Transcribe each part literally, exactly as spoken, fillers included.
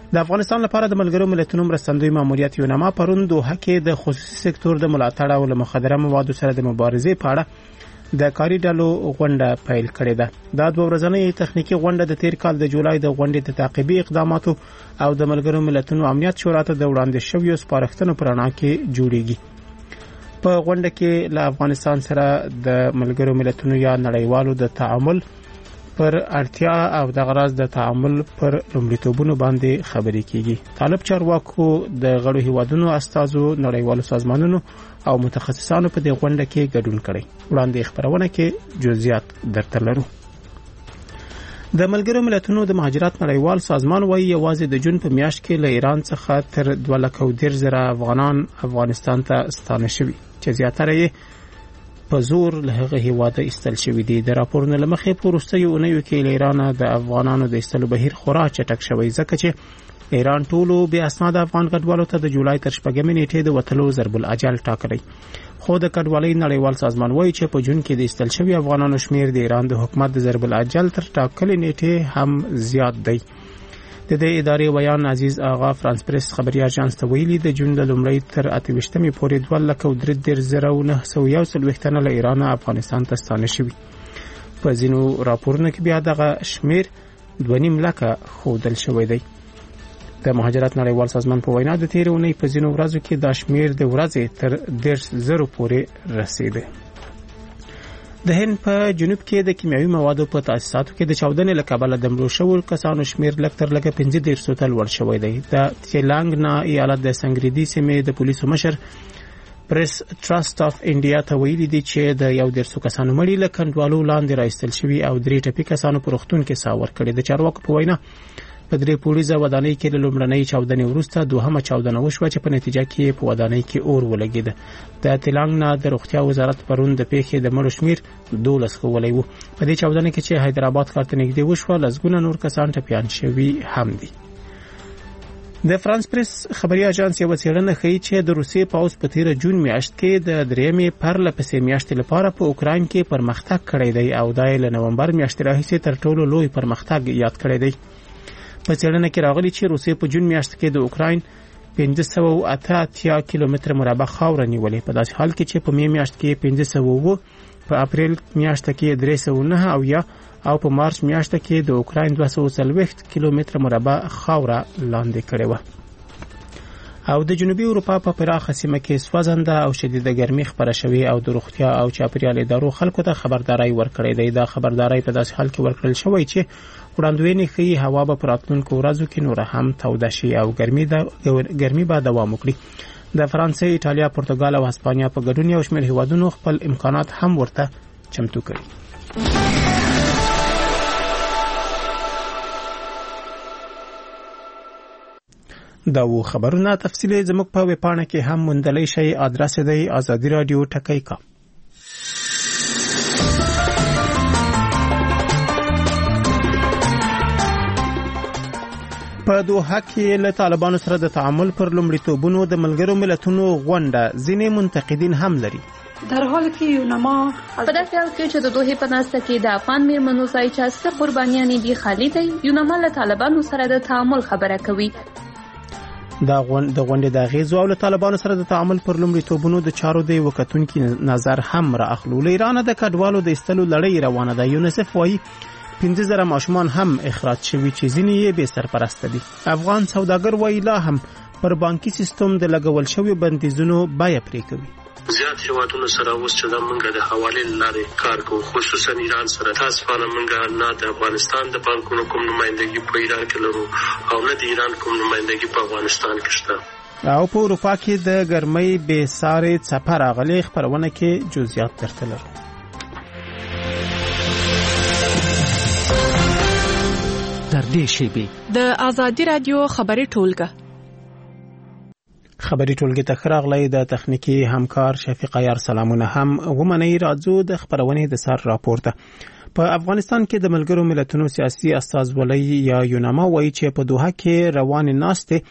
د افغانستان لپاره د ملګرو ملتونو مرستندوی ماموریت یونما پرون دوحه کې د خصوصي سکتور د ملاتړ او له مخدره موادو سره د مبارزې په اړه د کاري ډلو غونډه پیل کړې ده. دا دوه ورځنۍ تخنیکی غونډه د تیر کال د جولای د غونډې د تعقیبي اقداماتو او د ملګرو ملتونو امنیت شورا ته د وړاندې شویو سپارښتنو پر اړه کې جوړیږي. په غونډه کې له افغانستان سره د ملګرو ملتونو یا نړیوالو د تعامل پر اړتیا او د غراض د تعامل پر لومړیتوبونو باندې خبرې کیږي. طالب چارواکو د غړو هیوادونو استازو نړیوالو سازمانونو او متخصصانو په دې غونډه کې ګډون کړی. وړاندې خبرونه کې جزئیات درته لرو. د ملګرو ملتونو د مهاجرت نړیوال سازمان وايي یوازې د جون په میاشت کې له ایران څخه تر دوه لکه او دېرش زره افغانان افغانستان ته ستانه شوي چې زیاتره یې په زور له هغه هیواده ایستل شوي دي. د راپورونو له مخې په وروستیو اونیو کې له ایرانه د افغانانو د ایستلو بهیر خورا چټک شوی ځکه چې ایران ټولو بې اسناده افغان کډوالو ته د جولای تر شپږمې نیټې د وتلو ضرب الاجل ټاکلی. خو د کډوالۍ نړیوال سازمان وایي چې په جون کې د ایستل شوي افغانانو شمیر د ایران د حکومت د ضرب الاجل تر ټاکلې نیټې هم زیات دی. د دې ادارې ویان عزیز آغا فرانس پریس خبري اژانس ته ویلي د جون د لومړۍ تر اته ویشتمې پورې دوه لکه او درې دېرش زره او نهه سوه یو څلوېښت تنه له ایران افغانستان ته ستانه شوي. په ځینو راپورونو کې بیا دغه شمیر دوه نیم لکه ښودل شوی دی. د مهاجرت نړیوال سازمان په وینا د تیرې اونۍ په ځینو ورځو کې دا شمیر د ورځې تر دېرش زرو پورې رسیده. د هند په جنوب کې د کیمیاوي موادو په تاسیساتو کې د چاودنې له کبله د مړو شوو کسانو شمیر لږ تر لږه پنځه دېرش ته لوړ شوی دی. د تیلنګنا ایالت د سنګریدي سیمې د پولیسو مشر پریس ټرست اف انډیا ته ویلي دي چې د یو دېرشو کسانو مړي له کنټرولو لاندې راایستل شوي او درې ټپي کسانو په روغتون کې ساه ورکړې. د چارواکو په وینا په درې پولیسه ودانۍ کې له لومړنۍ چاودنې وروسته دوهمه چاودنه وشوه چې په نتیجه کې په ودانۍ کې اور ولګېد. د تلنګنا د روغتیا وزارت پرون د پیښې د مړو شمیر دولس ښوولی و. په دې چاودنه کې چې حیدرآباد ښار ته نږدې وشوه لسګونه نور کسان ټپیان شوي هم دي. د فرانس پریس خبري اژانس یو څېړنه ښیي چې د روسیې پوځ په تیره جون میاشت کې د درېیمې پرله پسې میاشتې لپاره په اوکراین کې پرمختګ کړی دی او دا یې له نومبر میاشتې راهیسې تر ټولو لوی پرمختګ یاد کړی دی. په څېړنه کې راغلي چې روسیې په جون میاشت کې د اوکراین پنځه سوه او اته اتیا کیلومتره مربع خاوره نیولې، په داسې حال کې چې په می میاشت کې پنځه سوه اووه، په اپریل میاشت کې درې سوه نهه او یا او په مارچ میاشت کې د اوکراین دوه سوه څلوېښت کیلومتره مربع خاوره لاندې کړې و. او د جنوبي اروپا په پراخه سیمه کې سوځنده او شدیده ګرمي خپره شوې او د روغتیا او چاپیریال ادارو خلکو ته خبرداري ورکړې ده. دا خبرداري په داسې حال کې ورکړل شوې چې وړاندوینې ښیي هوا به په راتلونکو ورځو کې نور هم توده شي او ګرمي د ګرمي به دوام وکړي. د فرانسې، ایټالیا، پرتګال او هسپانیا په ګډون یو شمېر هیوادونو خپل امکانات هم ورته چمتو کړي. دا و خبرونه تفصیلی زموږ په ویبپاڼه کې هم موندلی شئ. ادرس دی آزادی رادیو ټکی کا. په دوحه کې له طالبانو سره د تعامل پر لومړیتوبونو د ملګرو ملتونو غونډه ځینې منتقدین هم لري. در حالی که یونما په داسې حال کې چې د دوحې په ناسته کې د افغان میرمنو ځای چې څه قربانیانې دي خالي دی، یونما له طالبانو سره د تعامل خبره کوي. دا غونډه د غونډې د اغیزو او له طالبانو سره د تعامل پر لومړیتوبونو د چارو د وکتونکي نظر هم را اخلو. له ایران د کډوالو د ایستلو لړۍ روانه ده. یونیسف وایي پنځه زره ماشومان هم اخراج شوي چې ځینې یې بې سرپرسته دي. افغان سوداګر وایي لا هم پر بانکي سیستم د لګول شوي بندیزونو بیه پرې کوي. زیات هیوادونو سره اوس چې دا منګه د حوالې لارې کار کوو، خصوصا ایران سره. تاسو په منګه نه د افغانستان د بانکونو کوم نمائندګي په ایران کې لرو او نه د ایران کوم نمائندګي په افغانستان کې شته. او په اروپا کې د ګرمۍ بې سارې څپه راغلې. خبرونه کې جزئیات درته لرو. در دې شیبې د آزادی رادیو خبري ټولګه خبري ټولګه ته خراغلې د تخنیکی همکار شفیق عیار سلامونه هم ومني. راځو د خبرونه د سر راپورته. په افغانستان کې د ملګرو ملتونو سیاسي استازولۍ یا یونما وایي چې په دوحه کې روان ناسته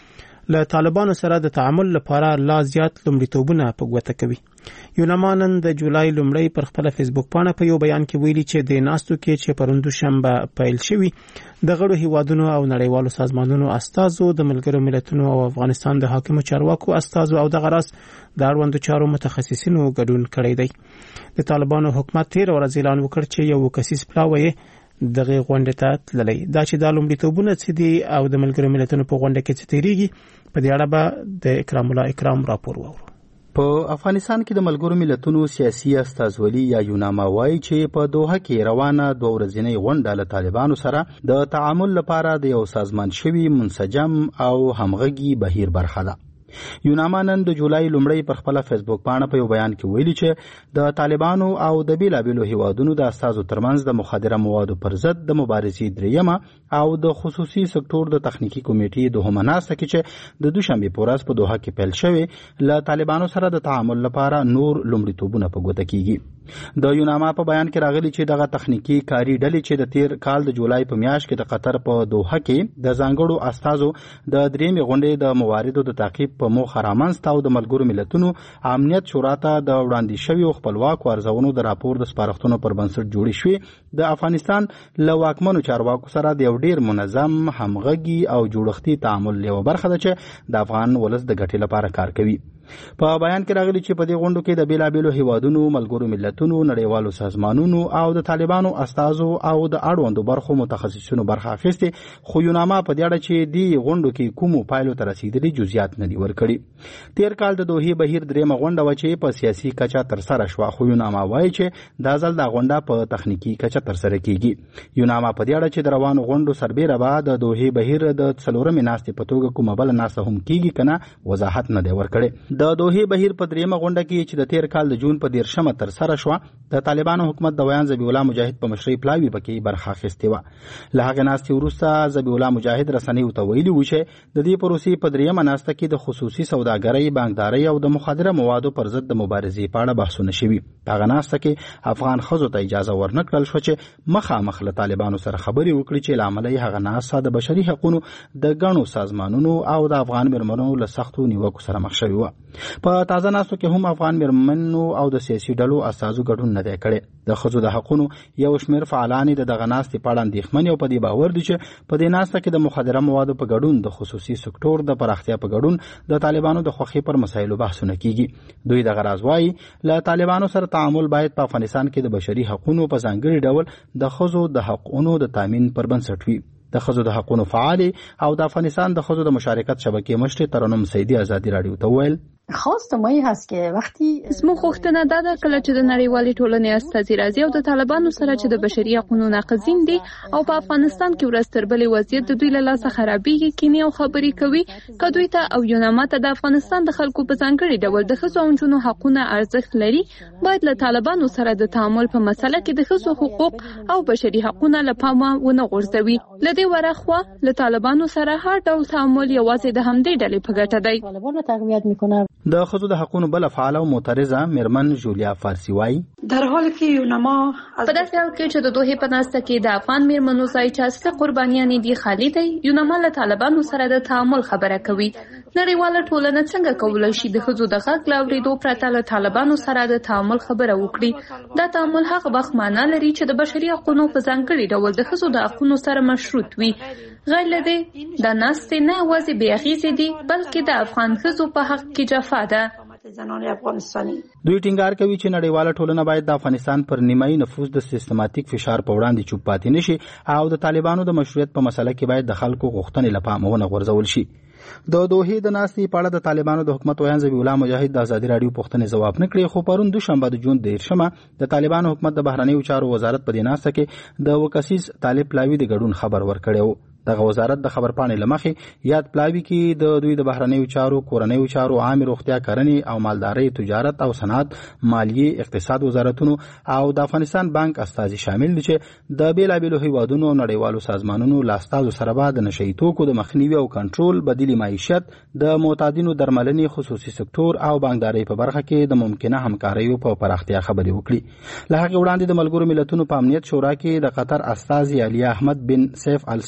له طالبانو سره د تعامل لپاره لا زیات لومړیتوبونه په ګوته کوي. یوناما نن د جولای لومړی پر خپل فیسبوک پاڼه په یو بیان کې ویلي چې د ناستو کې چې پروندو شنبه پیل شوی د غړو هیوادونو او نړیوالو سازمانونو استازو د ملګرو ملتونو او افغانستان د حاکمو چارواکو استازو او د غراس د اړوندو چارو متخصصینو ګډون کړی دی. د طالبانو حکومت تیر ورځ اعلان وکړ چې یو کسیز پلاوی دغه غونډه ته تللی. دا چې د لومړیتوبونه څه دي او د ملګرو ملتونو په غونډه کې څه تیریږي په دې اړه به د اکرام الله اکرام راپور وورو. په افغانستان کې د ملګرو ملتونو سیاسي استازولي یا یوناما وایي چې په دوحه کې روانه دوه ورځنۍ غونډه له طالبانو سره د تعامل لپاره د یو سازمان شوي منسجم او همغږي بهیر برخه ده. یوناما نن د جولای لومړی پر خپل فیسبوک پاڼه په یو بیان کې ویلي چې د طالبانو او د بیلابیلو هیوادونو د استازو ترمنځ د مخدره موادو پر ضد د مبارزې دریمه او د خصوصي سکتور د تخنیکی کمیټې دوهمه ناسته کې چې د دوشنبه په ورځ په دوحه کې پیل شوې له طالبانو سره د تعامل لپاره نور لومړیتوبونه په ګوته کیږي. د یوناما په بیان کې راغلي چې دغه تخنیکی کاری ډلې چې د تیر کال د جولای په میاشت کې د قطر په دوحه کې د ځانګړو استازو د دریمې غونډې د مواردو د تعقیب په موخه رامنځته او د ملګرو ملتونو امنیت شورا ته د وړاندې شویو خپلواکو ارزونو د راپور د سپارښتنو پر بنسټ جوړې شوې د افغانستان له واکمنو چارواکو سره د یو ډیر منظم همغږي او جوړښتي تعامل یوه برخه ده چې د افغان ولس د ګټې لپاره کار کوي. په بیان کې راغلي چې په دې غونډو کې د بیلابیلو هیوادونو ملګرو ملتونو نړیوالو سازمانونو او د طالبانو استازو او د اړوندو برخو متخصصینو برخه اخیستې، خو یوناما په دې اړه چې دې غونډو کې کومو پایلو ته رسیدلي جزئیات نه دي ورکړي. تیر کال د دوحې بهیر دریمه غونډه و چې په سیاسي کچه ترسره شوه، خو یوناما وایي چې دا ځل دا غونډه په تخنیکی کچه ترسره کیږي. یوناما په دې اړه چې د روانو غونډو سربیره به د دوحې بهیر د څلورمې ناستې په توګه کومه بله ناسته هم کیږي کنه وضاحت نه دی ورکړی. د دوحې بهیر په دریمه غونډه کې چې د تیر کال د جون په دیرشمه ترسره شوه، د طالبانو حکومت د ویان ذبیح الله مجاهد په مشرۍ پلاوي پکې برخه اخیستې وه. له هغې ناستې وروسته ذبیح الله مجاهد رسنیو ته ویلي و چې د دې پروسې په دریمه ناسته کې د خصوصي سوداګرۍ، بانکدارۍ او د مخدره موادو پر ضد د مبارزې په اړه بحثونه شوي. په هغه ناسته کې افغان ښځو ته اجازه ورنه کړل شوه چې مخامخ له طالبانو سره خبرې وکړي چې له امله یې هغه ناسته د بشري حقونو د ګڼو سازمانونو او د افغان مېرمنو له سختو نیوکو سره مخ شوي وه. په تازه ناستو کې هم افغان مېرمنو او د سیاسي ډلو استازو ګډون نه دی کړی. د ښځو د حقونو یو شمېر فعالان د دغه ناستې په اړه اندېښمن او په دې باور دي چې په دې ناسته کې د مخدره موادو په ګډون د خصوصي سکتور د پراختیا په ګډون د طالبانو د خوښۍ پر مسایلو بحثونه کیږي. دوی دغه راز وایي له طالبانو سره تعامل باید په افغانستان کې د بشري حقونو په ځانګړي ډول د ښځو د حقونو د تامین پر بنسټ وي. د ښځو د حقونو فعالې او د افغانستان د ښځو د مشارکت شبکې مشرې ترنم سیدی ازادي راډیو ته وویل خواست ما این هست که وقتی زموږ غوښتنه دا ده کله چې د نړیوالې ټولنې استازي راځي او د طالبانو سره چې د بشري حقونو ناقضین دي او په افغانستان کې ورځ تر بلې وضعیت د دوی له لاسه خرابېږي، کینې او خبرې کوي، که دوی ته او یوناما ته د افغانستان د خلکو په ځانګړي ډول د ښځو او نجونو حقونه ارزښت لري، باید له طالبانو سره د تعامل په مسله کې د ښځو حقوق او بشري حقونه له پامه ونه غورځوي. له دې ورخوا له طالبانو سره هر ډول تعامل یوازې د همدې ډلې په ګټه دی. طالبانو تقویت میکنه. د ښځو د حقونو بل فعال او معترضه مېرمن جولیا فارسي وایي در حالی که یوناما په داسې حال کې چې د دوحې په ناسته کې د افغان مېرمنو ځای چې څه قربانیانې دي خالي دی، یوناما له طالبانو سره د تعامل خبره کوي. نړیواله ټولنه څنګه کولی شي د ښځو د غږ له اورېدو پرته له طالبانو سره د تعامل خبره وکړي؟ دا تعامل هغه وخت معنا لري چې د بشري حقونو په ځانګړي ډول د ښځو د حقونو سره مشروط وي. غیر له دې دا ناستې نه یوازې بې اغېزې دي بلکې د افغان ښځو په حق کې جفا ده. زنان افغانستانی دوی ټینګار کوي چې نړیواله ټولنه باید د افغانستان پر نیمایي نفوذ د سیستماتیک فشار په وړاندې چوپ پاتې نشي او د طالبانو د مشروعیت په مسله کې باید د خلکو غوښتنې له پامه ونه غورځول شي. د دوحې د ناستې په اړه د طالبانو د حکومت ویان ذبیح الله مجاهد د ازادي راډیو پوښتنې ځواب نه کړې، خو پرون دوشنبه د جون دیرشمه د طالبانو حکومت د بهرنیو چارو وزارت په دې ناسته کې د وکسیز طالب پلاوي د ګډون خبر ورکړی و. دغه وزارت د خبر پاڼې لمخې یاد پلاوي کې د دوی د بهرنیو چارو، کورنیو چارو، عامه روغتیا، کرنې او مالدارۍ، تجارت او صنعت، مالیې، اقتصاد وزارتونو او د افغانستان بانک استازي شامل دي چې د بیلابیلو هیوادونو نړیوالو سازمانونو له استازو سره به د نشئی توکو د مخنیوي او کنټرول، بدیل معیشت، د معتادینو درملنې، خصوصي سکتور او بانکدارۍ په برخه کې د ممکنه همکاریو په پراختیا خبرې وکړي. له هغې وړاندې د ملګرو ملتونو په امنیت شورا کې د قطر استازي علي احمد بن سیف الثاني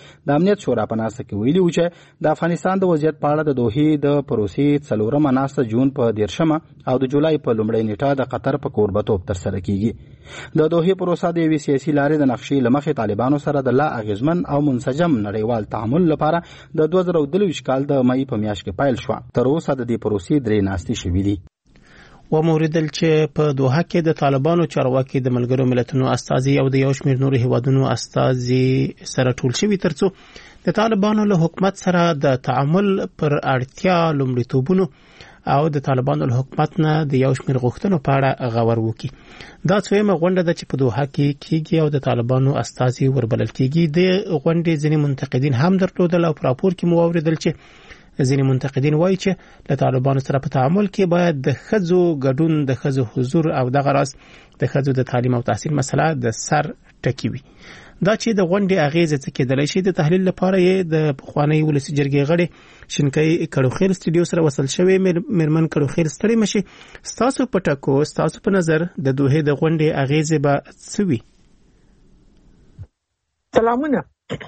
د امنیت شورا په ناسته کې ویلي و چې د افغانستان د وضعیت په اړه د دوحې د پروسې څلورمه ناسته جون په دیرشمه او د جولای په لومړۍ نیټه د قطر په کوربتوب ترسره کیږي. د دوحې پروسه د یوې سیاسي لارې د نقشې له مخې طالبانو سره د لا اغیزمن او منسجم نړیوال تعامل لپاره د دوه زره درویشت کال د مئی په میاشت کې پیل شوه. تر اوسه د دې پروسې درې ناستې شوې دي. و موریدل چې په دوحه کې د طالبانو چارواکي د ملګرو ملتونو استازي او د یو شمېر نورو هیوادونو استازي سره ټول شوي ترڅو د طالبانو له حکومت سره د تعامل پر اړتیا لومړیتوبونو او د طالبانو له حکومت نه د یو شمېر غوښتنو په اړه غور وکړي. دا څویمه غونډه ده چې په دوحه کې کیږي او د طالبانو استازي وربلل کیږي. د غونډې ځینې منتقدین هم درلودل او په راپور کې مو اوریدل چې ځینې منتقدین وایي چې له طالبانو سره په تعامل کې باید د ښځو ګډون، د ښځو حضور او دغه راز د ښځو د تعلیم او تحصیل مسله د سر ټکي وي. دا چې د غونډې اغیزه څه کېدلی شي، د تحلیل لپاره یې د پخوانۍ ولسي جرګې غړي شینکۍ کړوخیل سټوډیو سره وصل شوی. میرمن کړوخیل ستړي مشي، ستاسو په ټکو ستاسو په نظر د دوحې د غونډې اغیزه به څه وي؟ سلامونه.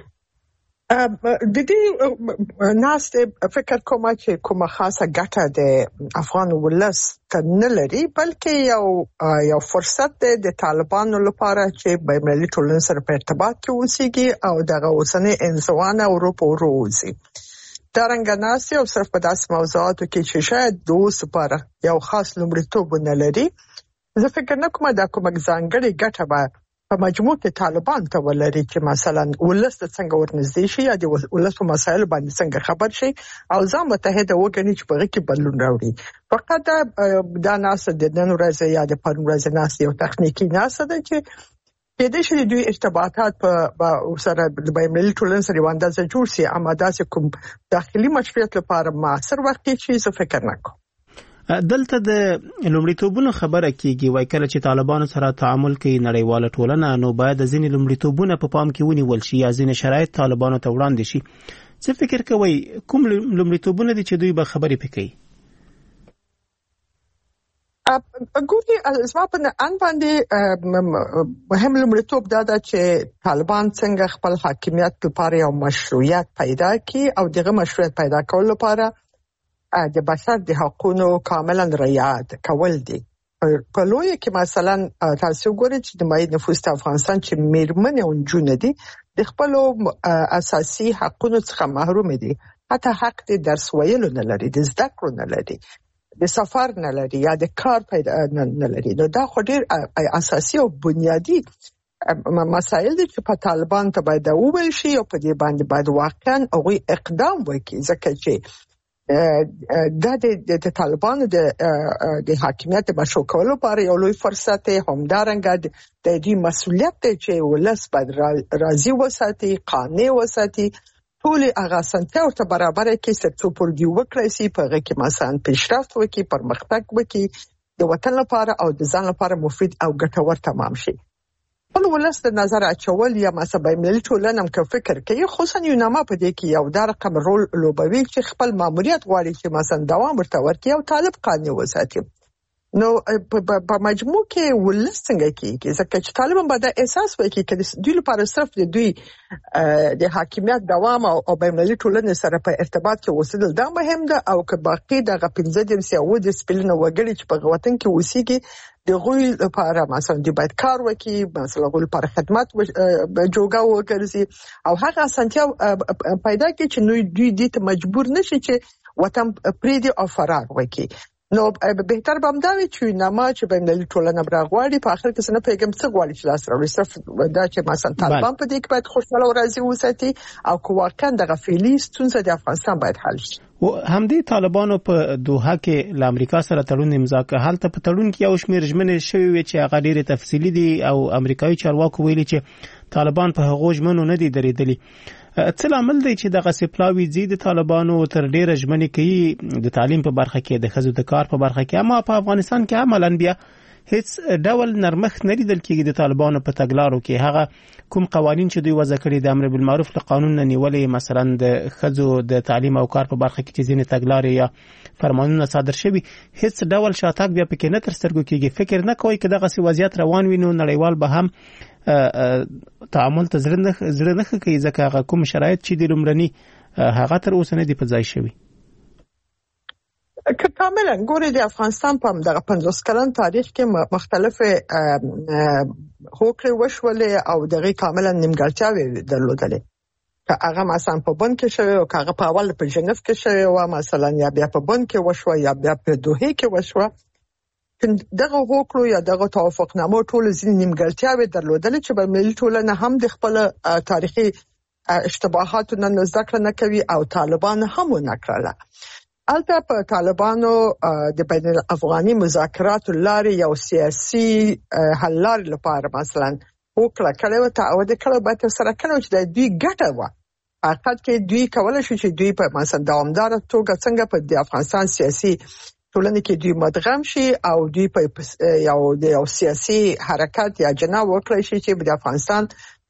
د دې ناستې فکر کوم چې کومه خاصه ګټه د افغان ولس ته نه لري، بلکې یو یو فرصت دی د طالبانو لپاره چې بین‌المللي ټولنې سره په ارتباط کې اوسېږي او دغه اوسنۍ انزوانه اروپا وروځي. دا رنګه ناستې او صرف په داسې موضوعاتو کې چې شاید د اوس لپاره یو خاص لومړیتوب نه لري، زه فکر نه کوم دا کومه ځانګړې ګټه به په مجموع کې طالبان ته ولري چې مثلا ولس ته څنګه ورنږدې شي یا د ولس په مسایلو باندې څنګه خبر شي او ځان متحد وګڼي چې په هغه کې بدلون راوړي. فقط دا ناسته د نن ورځې یا د پرون ورځې ناسته یو تخنیکي ناسته ده چې کېدای شي دوی ارتباطات په سره د بین‌المللي ټولنې سره یو اندازه جوړ شي، اما داسې کوم داخلي مشروعیت لپاره معاصر وخت کې زه فکر نه کوم. دلته د لومړیتوبونو خبره کیږي، وای کله چې طالبانو سره تعامل کوي نړیواله ټولنه، نو باید ځینې لومړیتوبونه په پام کې ونیول شي یا ځینې شرایط طالبانو ته وړاندې شي. څه فکر کوئ کوم لومړیتوبونه دي چې دوی به خبرې پکې کوي؟ ګوري زما په ان باندې مهم لومړیتوب دا ده چې طالبان څنګه خپل حاکمیت لپاره یو مشروعیت پیدا کړي او دغه مشروعیت پیدا کول لپاره د بشر د حقوقو کاملا رعایت کول دي. په لوی کې مثلا تاسو ګورئ چې د مای نفوس د افغانستان چې میرمنې او نجونې دي د خپل اساسي حقوقو څخه محروم دي، حتی حق د درس ویلو نه لري، د زده کړو نه لري، د سفر نه لري یا د کار پیدا نه لري. نو دا خو ډېر اساسي او بنیادی مسایل دي چې په طالبان ته باید وویل شي او په دې باندې باید واقعا هغوی اقدام وکړي، ځکه چې دا د طالبانو د د حاکمیت مشروع کولو لپاره یو لوی فرصت دی. همدارنګه د دې مسؤلیت دی چې ولس باید راضي وساتي، قانع وساتي، ټول هغه اسانتیا ورته برابر کړي چې پر دې وکړي سي په هغه کې مثلا پیشرفت وکړي، پرمختګ وکړي، د وطن لپاره او د ځان لپاره مفید او ګټور تمام شي. خپل ولس د نظر اچول یا مثلا بین‌المللي ټولنه هم که فکر کوي، خصوصا یوناما په دې کې یو دا رقم رول لوبوي چې خپل ماموریت غواړي چې مثلا دوام ورته ورکړي او طالب قانع وساتي. نو په مجموع کې ولس څنګه کېږي، ځکه چې طالبان باید احساس وکړي چې دوی لپاره صرف د دوی د حاکمیت دوام او بین‌المللي ټولنې سره په ارتباط کې اوسېدل دا مهم ده، او که باقي دغه پنځه دېرش یا اووه دېرش سلنه وګړي چې په وطن کې اوسېږي د هغوی لپاره مثلا دوی باید کار وکړي، مثلا هغوی لپاره خدمت جوګه وګرځي او هغه اسانتیا پیدا کړي چې دوی دې ته مجبور نشي چې وطن پرېږدي او فرار وکړي. نو بهتر به همدا وي چې یوناما چې بین‌المللي ټولنه راغواړي، په آخر کې څه نه پوهېږم څه غواړي چې لاس راوړي، صرف دا چې مثلا طالبان په دې کې باید خوشحاله او راضي وساتي او که واقعا دغه فعلي ستونزه د افغانستان باید حل شي. و همدې طالبانو په دوحه کې له امریکا سره تړون امضا کړ. هلته په تړون کې یو شمېر ژمنې شوې وې چې هغه ډېرې تفصیلي دي او امریکایي چارواکو ویلي چې طالبان په هغو ژمنو نه دي درېدلي. څه لامل دی چې دغه سپلاوي زی د طالبانو تر ډیره ژمنې کوي د تعلیم په برخه کې، د ښځو د کار په برخه کې، اما په افغانستان کې عملاً بیا هیڅ ډول نرمښت نه لیدل کېږي د طالبانو په تګلارو کې. هغه کوم قوانین چې دوی وضع کړي د امر بالمعروف له قانون نه نیولې، مثلا د ښځو د تعلیم او کار په برخه کې چې ځینې تګلارې یا فرمانونه صادر شوي، هیڅ ډول شاتګ بیا پکې نه تر سترګو کېږي. فکر نه کوئ که دغسې وضعیت روان وي نو نړیوال به هم تعامل ته زړه نه کوي ځکه هغه کوم شرایط چې د لومړني هغه تر اوسه نه دی په ځای شوی. که کاملا ګوري د افغانستان په دغه پنځوس کلن تاریخ کې مختلفه هوکړې وشولې او دغه کاملا نیمګړتیاوې درلودلې. که هغه مثلا په بن کې شوی او هغه په اول په جنیف کې شوی او مثلا یا بیا په بن کې وشو یا بیا په دوحه کې وشو، دغه هوکړو یا دغه توافقنامو ټول ځین نیمګړتیاوې درلودلې چې بین المللي ټولنه هم د خپل تاریخي اشتباهاتو نه ذکر نه کوي او طالبان هم نه کړل. البته په طالبانو د بین الافغاني مذاکراتو لارې یو سیاسي حل لارې لپاره مثلا وکړه کړه او ته او د کله به سره کړو چې د دوی ګټه و. حقیقت کې دوی کولای شي چې دوی په مثلا دوامدار توګه څنګه په د افغانستان سیاسي ټولنه کې دوی مدغم شي او دوی په یو د یو سیاسي حرکت یا جنا وکړي شي چې د افغانستان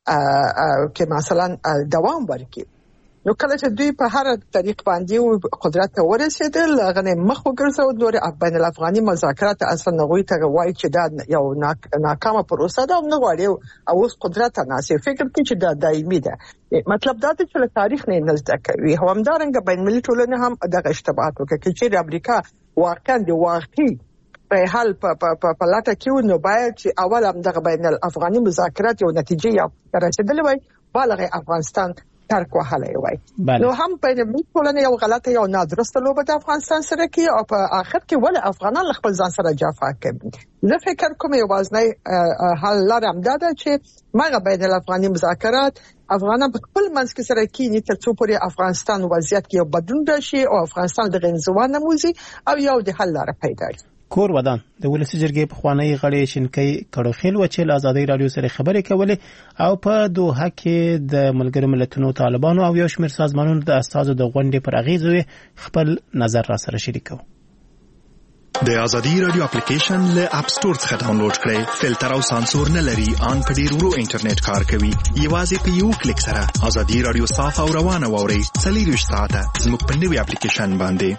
کې مثلا دوام ورکړي. نو کله چې دوی په هر طریق باندې قدرت ته ورسېدل غنه مخ وګرځو نور بین الافغاني مذاکرات اصلا نغوي ته وایي چې دا یو ناکامه پروسه ده او نه غواړي او اوس قدرت نه سي فکر کوي چې دا دایمي ده. مطلب دا دی چې له تاریخ نه نزد کوي هم همدارنګه بین المللي ټولنه هم دغه اشتباهات وکړي چې امریکا واقعا د واقعي په حال په په لاټه کې نو باید چې اول هم دغه بین الافغاني مذاکرات یو نتیجه یا رسیدلې وای بالغ افغانستان ترک وهلې وای. نو هم په دې ټولنه یو غلطه یو نادرسته لوبه د افغانستان سره کې او په اخر کې ول افغانان خپل ځان سره جفا کوي. زه فکر کوم یو وازنه حل لرم دا چې مغه بین الافغاني مذاکرات افغانان په خپل منځ کې سره کېنی تر څو پورې افغانستان وضعیت کې یو بدلون راشي او افغانستان د غنځوان نموزي او یو د حل لاره پیدا شي. کور ودان د ولسی جرګې په خوانی غړي شینکۍ کړوخیل و چې آزادۍ رادیو سره خبرې کولې او په دوحه کې د ملګرو ملتونو طالبانو او یو شمېر سازمانونو د استازو د غونډې پر اغیزو خپل نظر را سره شریکو. د آزادۍ رادیو اپلیکیشن له اپ سٹور څخه ډاونلوډ کړئ. فلټر او سانسور نه لري، ان په ډیر ورو انټرنیټ کار کوي. یوازې په یو کلیک سره آزادۍ رادیو صاف او روانه واورئ. څلور ساعته زموږ په نوې اپلیکیشن باندې.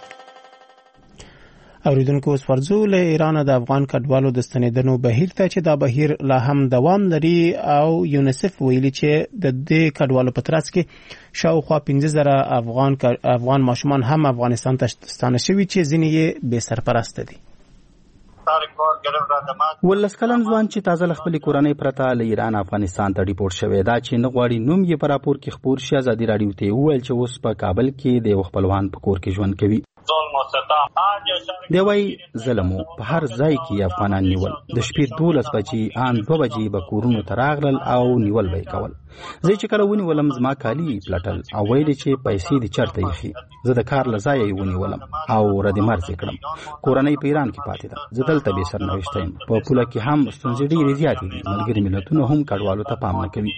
اوریدونکو اوس فرضو له ایران د افغان کډوالو د ستنیدنو بهیر ته چې دا بهیر لا هم دوام لري او یونیسف ویلي چې د دې کډوالو په ترڅ کې شاوخوا پنځه زره افغان افغان ماشومان هم افغانستان ته ستانه شوي چې ځینې یې بې سرپرست دي. ولس کلن ځوان چې تازه خپل کورنۍ پرته له ایران افغانستان ته ډیپورټ شوی دا چې نه غواړي نوم یې پر راپور کې خبر شي. آزادۍ رادیو ته وویل چې اوس په کابل کې د خپلوان په کور کې ژوند کوي. دی وای ظلمو په هر ځای کې افغانان نیول. د شپې دولس بجې ان دوه بجې به کورونو ته راغلل او نیول به کول. زه چې کله ونیولم زما کالي پلټل او ویل چې پیسې دې چرته یخي. زه د کار لځای یې ونیولم او ردی مرز کړم. کورنۍ په ایران کې پاتې ده. زه دلته به سرنوشت یم. په پوله کې هم ستونزې ډېرې زیاتې دي. ملګري ملتونه هم کډوالو ته پام نه کوي.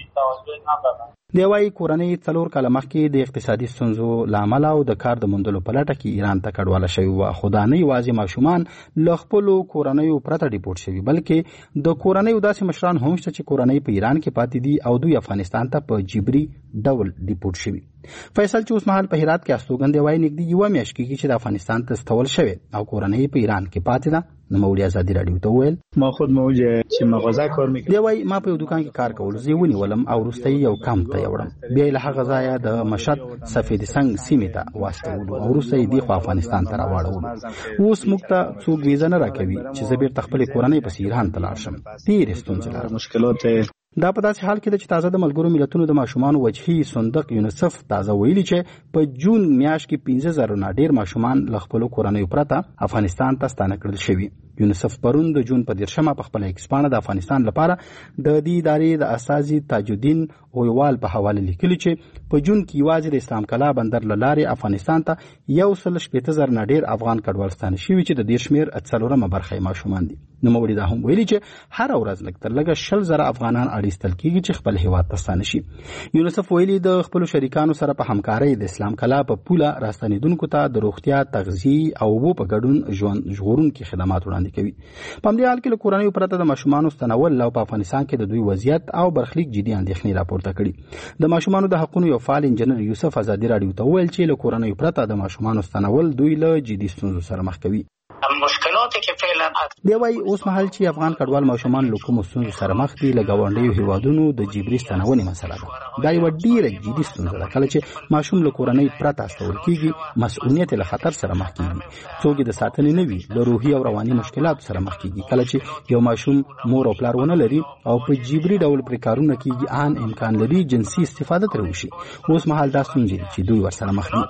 دی وايي کورنۍ څلور کاله مخکې د اقتصادي ستونزو لامل او د کار د موندلو په لټه کې ایران ته کډواله شوی و. خو دا نه یوازې ماشومان له خپلو کورنیو پرته ډیپورټ شوي بلکې د کورنیو داسې مشران هم شته چې کورنۍ په ایران کې پاتې دي او دوی افغانستان ته په جبري ډول ډیپورټ شوي. فیصل چې اوس مهال په هرات کې استوګن دی وايي نږدې یوه میاشت کېږي چې د افغانستان ته استول شوی او کورنۍ په ایران کې پاتې ده. نو مولوی آزادۍ رادیو ته وویل ما خود موجه چې مغازه کار میکړم. دی وايي ما په یو دکان کې کار کول زه ونیولم او وروسته یو کام ته یوړم. بیا له هغه ځایه د مشهد سفید سنگ سیمې ته واستولو او وروسته یې دی خو افغانستان ته راوړولو. اوس موږ ته څوک ویزه نه راکوي چې زه بیرته خپلې کورنۍ پسې ایران ته لاړ شم. ډېرې ستونزې لرم. مشکلات دا په داسې حال کې ده چې تازه د ملګرو ملتونو د ماشومانو وجهي صندوق یونیسف تازه ویلي چې په جون میاشت کې پنځه زره نه ډېر ماشومان له خپلو کورنیو پرته افغانستان ته ستانه کړل شوي. یونیسف پرون د جون په دیرشمه په خپل ایکسپانه د افغانستان لپاره د دې ادارې د استازي تاج الدین اویوال په حواله لیکلي چې په جون کې یوازې د اسلام کلا بندر له لارې افغانستان ته یو سل شپېته زره نه ډېر افغان کډوال ستانه شوي چې د دې شمېر څلورمه برخه یې ماشومان دي. نوموړي دا هم ویلي چې هره ورځ لږ تر لږه شل زره افغانان اړیستل کېږي چې خپل هیواد ته ستانه شي. یونیسف ویلي د خپلو شریکانو سره په همکارۍ د اسلام کلا په پوله راستنېدونکو ته د روغتیا تغذیې او اوبو په ګډون ژوند ژغورونکي خدمات وړاندې کوي. په همدې حال کې له کورنیو پرته د ماشومانو ستنول او په افغانستان کې د دوی وضعیت او برخلیک جدي اندېښنې راپورته کړي. د ماشومانو د حقونو یو فعال انجنیر یوسف آزادۍ رادیو ته وویل چې له کورنیو پرته د ماشومانو ستنول دوی له جدي ستونزو سره مخ کوي. مشکلاتی که فعلا دی وايي اوس مهال چې افغان کډوال ماشومان له کوم ستونزو سره مخ دي له ګاونډیو هیوادونو د جبري ستنونې مسله ده. دا یو ډیره جدي ستونزه ده کله چې ماشوم له کورنۍ پرته استول کیږي، مسؤلیت له خطر سره مخ کیږي، څوک د ساتنې نه وي، له روحي او رواني مشکلاتو سره مخ کیږي. کله چې یو ماشوم مور او پلار ونه لري او په جبري ډول پر کارونه کیږي، ان امکان لري جنسي استفاده تر وشي. اوس مهال دا ستونزې چې دوی ورسره مخ دي.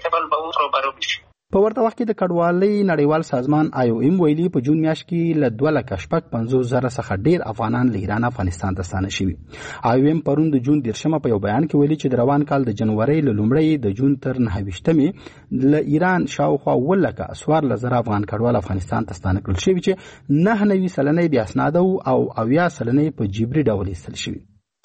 په ورته وخت کې د کډوالۍ نړیوال سازمان آی او ایم ویلي په جون میاشت کې له دوه لکه شپږ پنځوس زره څخه ډیر افغانان له ایران افغانستان ته ستانه شوي. آی او ایم پرون د جون دیرشمه په یو بیان کې ویلي چې د روان کال د جنوري له لومړۍ د جون تر نهه ویشتمې له ایران شاوخوا اووه لکه څوارلس زره افغان کډوال افغانستان ته ستانه کړل شوي چې نهه نوي سلنه یې بې اسناده او اویا سلنه یې په جبري ډول ایستل شوي.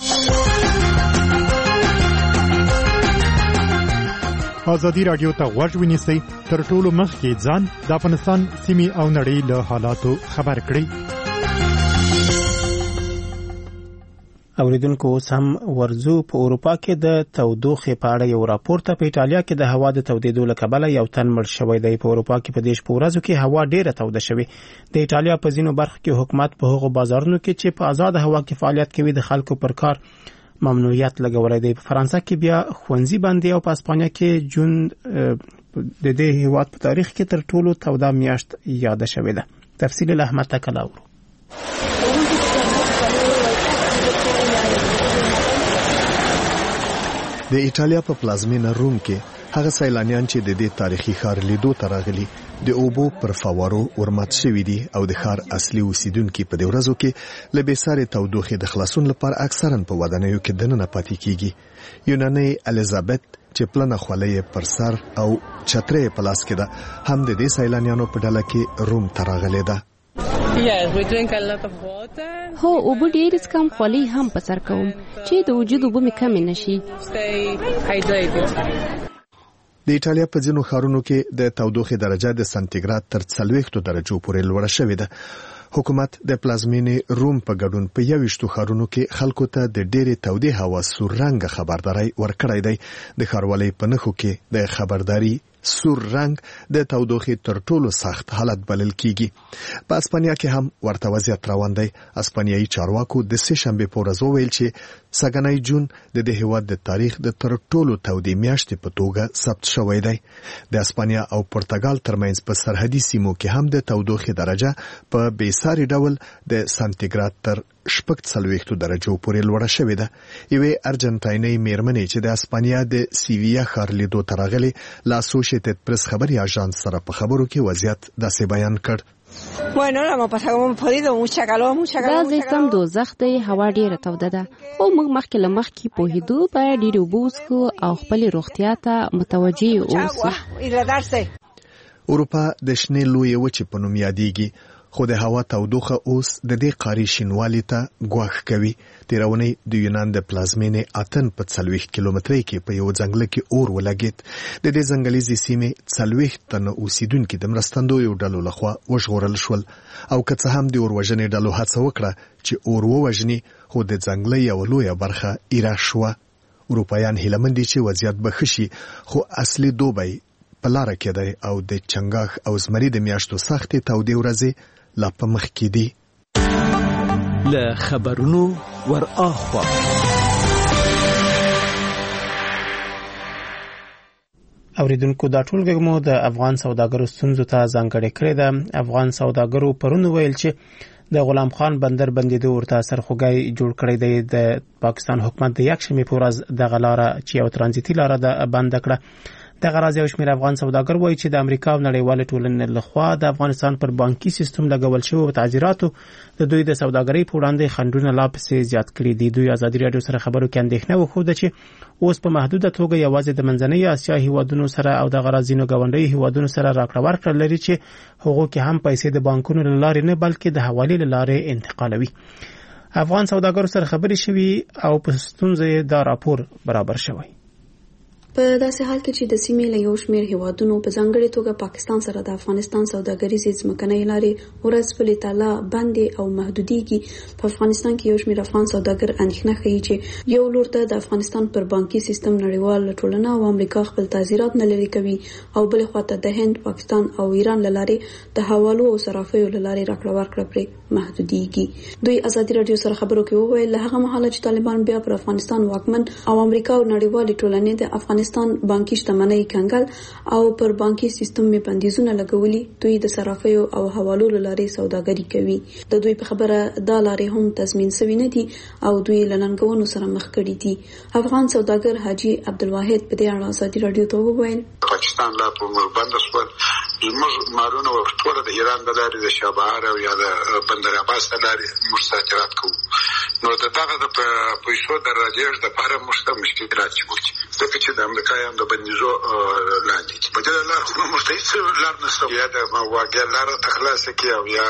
ازادي رادیو ته غوږ ونیسئ، تر ټولو مخکې ځان د افغانستان سیمې او نړۍ له حالاتو خبر کړئ. اوریدونکو اوس هم ورزو. په اروپا کې د تودوخې په اړه یو راپور ته په ایټالیا کې د هوا د تودېدو له کبله یو تن مړ شوی دی. په اروپا کې په دې شپو ورځو کې هوا ډیره توده شوې. د ایټالیا په ځینو برخو کې حکومت په هغو بازارونو کې چې په آزاد هوا کې فعالیت کوي د خلکو پر کار ممنوعیت لګولای دی. په فرانسه کې بیا ښوونځي بندي او په اسپانیا کې جون د دې هیواد په تاریخ کې تر ټولو توده میاشت یاد شوې ده. تفصیل له احمد تکلا ورو. د ایټالیا په پلازمینه روم کې هغه سیلانیان چې د دې تاریخي ښار لیدو ته راغلي د اوبو پر فوارو ورمات شوي دي او د ښار اصلي اوسیدونکي په دې ورځو کې له بېسارې تودوخې د خلاصون لپاره اکثرا په ودانیو کې دننه پاتې کیږي. یونانۍ الیزابت چې پلنه خولۍ پر سر او چترۍ په لاس کې ده هم د دې سیلانیانو په ډله کې روم ته راغلې ده. هو اوبه ډېر څکم، خولۍ هم په سر کوم چې د وجود اوبه مې کمې نشي. د ایټالیا په ځینو ښارونو کې د تودوخې درجه د سانتیګراد تر څلوېښتو درجو پورې لوړه شوې ده. حکومت د پلازمینې روم په ګډون په یویشتو ښارونو کې خلکو ته د ډېرې تودې هوا سور رنګ خبرداري ورکړی دی. د ښاروالۍ په نښو کې د خبرداري سور رنګ د تودوخې تر ټولو سخت حالت بلل کیږي. په اسپانیا کې هم ورته وضعیت روان دی. اسپانیایي چارواکو د سه شنبې په ورځ وویل چې سږنی جون د دې هیواد د تاریخ د تر ټولو تودې میاشتې په توګه ثبت شوی دی. د اسپانیا او پرتګال ترمنځ په سرحدي سیمو کې هم د تودوخې درجه په بېساري ډول د سانتیګراد تر شپږ څلوېښتو درجو پورې لوړه شوې ده. یوې ارجنټاینۍ میرمنې چې د اسپانیا د سیویا ښار لیدو ته راغلې له اسوشیټډ پریس خبري اژانس سره په خبرو کې وضعیت داسې بیان کړ. دا ځای سم دوزخ دی، هوا ډیره توده ده او موږ مخکې له مخکې پوهېدو باید ډېرې اوبه وڅښو او خپلې روغتیا ته متوجه اوسو. اروپا د شنې لویې وچې په نوم یادېږي، خو د هوا تودوخه اوس د دې قاري شینوالي ته ګواښ کوي. تیرونی د یونان د پلازمینې اتن په څلوېښت کیلومترۍ کې په یو ځنګل کې اور ولګېد. د دې ځنګلیزې سیمې څلوېښت تنه اوسیدونکي د مرستندویو ډلو لخوا وژغورل شول او که څه هم د اور وژنې ډلو هڅه وکړه چې اور ووژني، خو د ځنګله یوه لویه برخه ایره شوه. اروپایان هیلهمند دي چې وضعیت به ښه شي، خو اصلي دوبی په لاره کې دی او د چنګاښ او زمري د میاشتو سختې تودې ورځې لا په مخ کې دي. له خبرونو ور اخوا اوریدونکو دا ټولګه مو د افغان سوداګرو ستونزو ته ځانګړې کړې ده. افغان سوداګرو پرون ویل چې د غلام خان بندر بندیدو ورته سرخوږی جوړ کړی دی. د پاکستان حکومت د یک شنبې په ورځ دغه لاره چې یو ترانزیتي لاره ده بند کړه. دغه راز یو شمېر افغان سوداګر وایي چې د امریکا او نړیوالې ټولنې لخوا د افغانستان پر بانکي سیستم لګول شوی تعزیراتو د دوی د سوداګرۍ په وړاندې خنډونه لا پسې زیات کړي دي. دوی ازادي راډیو سره خبرو کې اندېښنه وښوده چې اوس په محدوده توګه یوازې د منځنۍ اسیا هیوادونو سره او د غرازینو ګاونډي هیوادونو سره راکړه ورکړه لري چې هغو کې هم پیسې د بانکونو له لارې نه بلکې د حوالې له لارې انتقالوي. افغان سوداګرو سره خبرې شوي او په ستونزې دا راپور برابر شوی. په داسې حال کې چې د سیمې له یو شمېر هیوادونو په ځانګړې توګه پاکستان سره د افغانستان سوداګریزې ځمکنۍ لارې ورځ بلې تالا بندې او محدودېږي، په افغانستان کې یو شمېر افغان سوداګر اندېښنه ښیي چې یو لور ته د افغانستان پر بانکي سیستم نړیوال ټولنه او امریکا خپل تعزیرات نه لرې کوي او بلې خواته د هند، پاکستان او ایران له لارې د حوالو او صرافیو له لارې راکړه ورکړه پرې محدودېږي. دوی ازادي راډیو سره خبرو کې وویل له هغه مهاله چې طالبان بیا پر افغانستان واکمن او امریکا او نړیوالې ټولنې د افغانستان بانکي شتمنۍ کنګل او پر بانکي سیستم یې بندیزونه لګولي، دوی د صرافیو او حوالو له لارې سوداګري کوي. د دوی په خبره دا لارې هم تضمین شوي نه دي او دوی له ننګونو سره مخ کړي دي. افغان سوداګر حاجی عبدالواحد په دې اړه ازادي راډیو ته وویل پاکستان لا په بند شو زموږ مالونه ورټول د ایران د لارې د شابهار او یا د بندر عباس د لارې مستاجرات کوو، نو د دغه د پیسو د راجعش د لپاره مشته مشکلات جوړ دي ځکه چې د امریکایانو د بندیزو لاندې دي. په دې لار خو موږ ته هیڅ لار نشته، یا د واګیا لار تخلاص کې او یا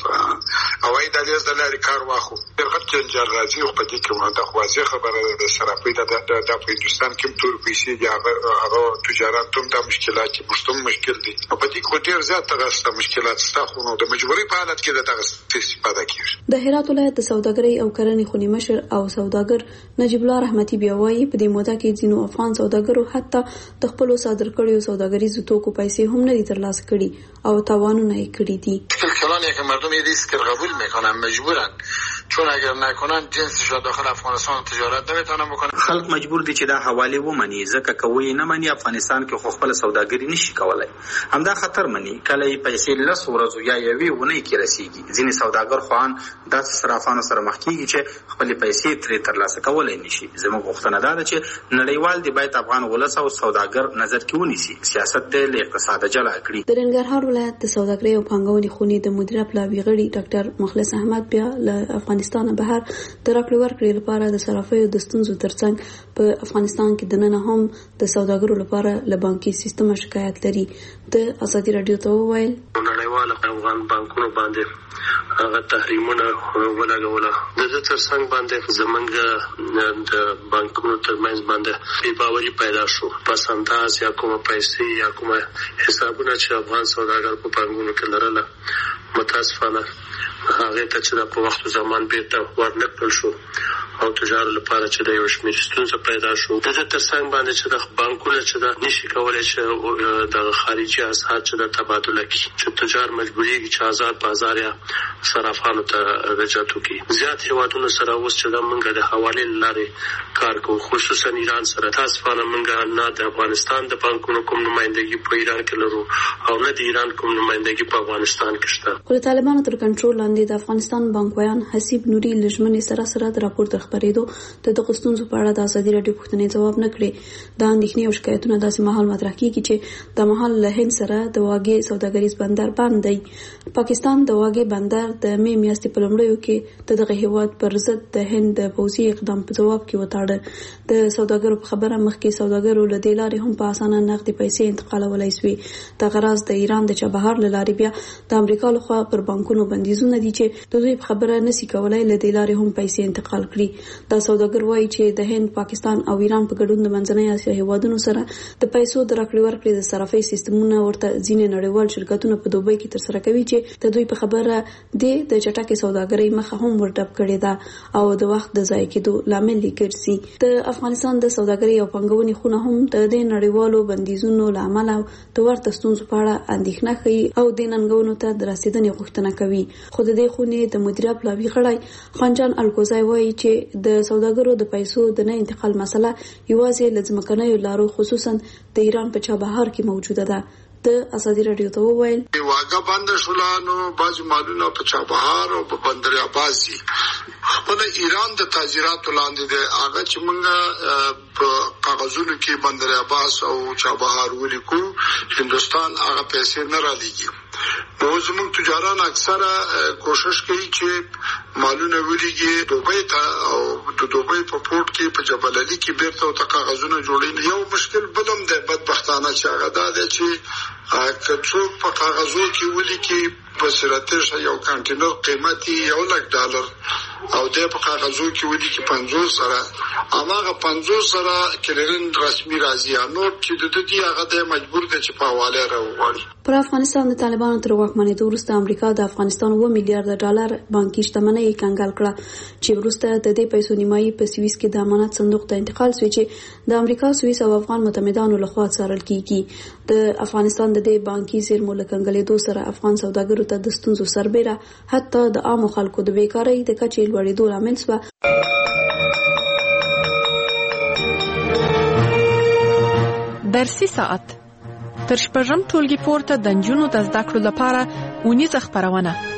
هوایي دهلیز د لارې کار واخلو. هغه جنجال راځي او په دې کې مونږ د خوازي خبره د صرافۍ د د په هندستان کې تور پیسې دي، هغه هغه تجارت هم د مشکلات کې مشتم مشکل دي. په دې کې ډېر زیات تاسو مشکلات ستاسو نو د مجبوري په حالت کې د تاسو استفاده کیږي. د هرات ولایت د سوداګرۍ او کرنې خونی مشر او سوداګر نجیب الله رحمتي بیا وایي په دې موده کې ځینو افغان سوداګرو حتی د خپل صادر کړیو سوداګریزو توکو پیسې هم نه ترلاسه کړي او تاوانونه یې کړي دي. کلانی که مردم یه ریسک قبول میکنن مجبورن، چون اگر نکنن جنسش را داخل افغانستان تجارت نمیتونن بکنن. خلک مجبور دي چې دا حواله ومني، ځکه کوي نه مني افغانستان کې خو خپل سوداګري نشي کولای. همدا خطر مني کله پیسې لس ورځو یا یوې ونې کې رسیږي. ځینې سوداګر خوان د صرافانو سره مخ کیږي چې خپل پیسې ترې ترلاسه کولای نشي. زموږ غوښتنه ده چې نړیوال دی باید افغان ولس او سوداګر نظر کې ونیسي، سیاست د اقتصاد جلا کړي. د ننګرهار ولایت د سوداګرۍ او پانګونې خونې د مدیره پلاوي غړي ډاکټر مخلص احمد بیا له افغانستان بهر د راکړې ورکړې لپاره د صرافیو د ستونزو ترڅنګ په افغانستان کې دننه هم د سوداګرو لپاره له بانکي سیستم شکایت لري. د ازادي راډیو ته وویل نړیوال افغان بانکونو باندې هغه تحریمونه ولګول، د دې ترڅنګ باندې زمونږ د بانکونو ترمنځ باندې بې باوري پیدا شو. پس انداز یا کومه پیسې یا کومه حسابونه چې افغان سوداګر په بانکونو کې لرله متاسفانه هغه ته چې په وخت زمان بیرته ورنکړل شو او تجارت لپاره چې د یو شمېر ستونزې پیدا شو. د دې ترڅنګ باندې چې د بانکونو چې د نشي کولای چې د خارجي اسعار چې د تبادله کی چې تجار مجبورېږي چې آزاد بازار یا صرافانو ته رجعت وکړي. زیات هیوادونو سره اوس چې د منګه د حوالې لارې کار کوو، خصوصا ایران سره. تاسو فانه منګه نه د افغانستان د بانکونو کوم نمائندګي په ایران کې لرو او نه د ایران کوم نمائندګي په افغانستان کې شته. خو طالبانو تر کنټرول لاندې د افغانستان بانکویان حسیب نوري لجمنې سره سره د راپور د خبرېدو د دغه ستونزو په اړه د ازادي راډیو پوښتنې ځواب نه کړي. دا اندېښنې او شکایتونه داسې مهال مطرح کیږي چې د مهال له هند سره د واګې سوداګریز بندر بند دی. پاکستان د واګې بندر د مې میاشتې په لومړیو کې د دغه هیواد پر ضد د هند د پوځي اقدام په جواب کې وتاړه. د سوداګرو په خبره مخکې سوداګرو له دې لارې هم په اسانه نقدي پیسې انتقالولای شوې. د غراض د ایران د چابهار له لارې بیا د امریکا لخوا پر بانکونو بندیزونه دي چې د دوی په خبره نشي کولای له دې لارې هم پیسې انتقال کړي. دا سوداګر وایي چې د هند، پاکستان او ایران په ګډون د منځنۍ اسیا هیوادونو سره د پیسو د راکړې ورکړې د صرافۍ سیستمونه ورته ځینې نړیوال شرکتونه په دوبۍ کې ترسره کوي چې د دوی په خبره د د چټکې سوداګرۍ مخه هم ورډب کړې ده او د وخت د ضایع کېدو لامل ګرځي. د افغانستان د سوداګرۍ او پانګونې خونه هم د دې نړیوالو بندیزونو لامل د ورته ستونزو په اړه اندېښنه ښيي او د ننګونو ته د رسیدنې غوښتنه کوي. خو د دې خونې د مدیره پلاوي غړی خانجان الکوزای وایي چې د سوداګرو د پیسو د نه انتقال مسله یوازې لځمکنیو لارو خصوصا د ایران په چابهار کې موجوده ده. د ازادي راډیو ته وویل واګه بند شولانو باج مالونه په چابهار او په بندر عباس دي. خپل ایران د تاجراتو لاندې ده هغه چې موږ په کاغذونو کې بندر عباس او چابهار ولیکو، هندستان هغه پیسې نه را لېږي. نو زموږ تجاران اکثره کوشش کوي چې مالونه ولیږي دوبۍ ته او د دوبۍ په پورت کې په جبل علي کې بیرته او کاغذونه جوړي. یو مشکل بلم ده بدبختانه چې هغه دا ده چې که څوک په کاغذو کې ولیکي په صورت یو کانټینر قیمتي یو لک ډالر او د په کاغذو کې ودی کې پنځوس سره هغه پنځوس سره کلرین رسمي راځي نو چې د دې هغه د مجبور دي چې په حواله راوړي. پر افغانستان د طالبانو تر واکمنۍ وروسته امریکا د افغانستان اوه میلیارډ ډالر بانکي شتمنۍ کنګال کړه چې وروسته د دې پیسو نیمایي په سویس کې د امانت صندوق ته انتقال شوی چې د امریکا سویس او افغان متحدانو لخوا څارل کیږي. د افغانستان د دې بانکي زیرمو له کنګلېدو سره افغان سوداګرو ته د ستونزو سربېره حتی د عامو خلکو د بیکارۍ د کچې لوړېدو لامل شوه. درسي ساعت تر شپږم ټولګي پورته د نجونو د زده کړو لپاره اونیزه خپرونه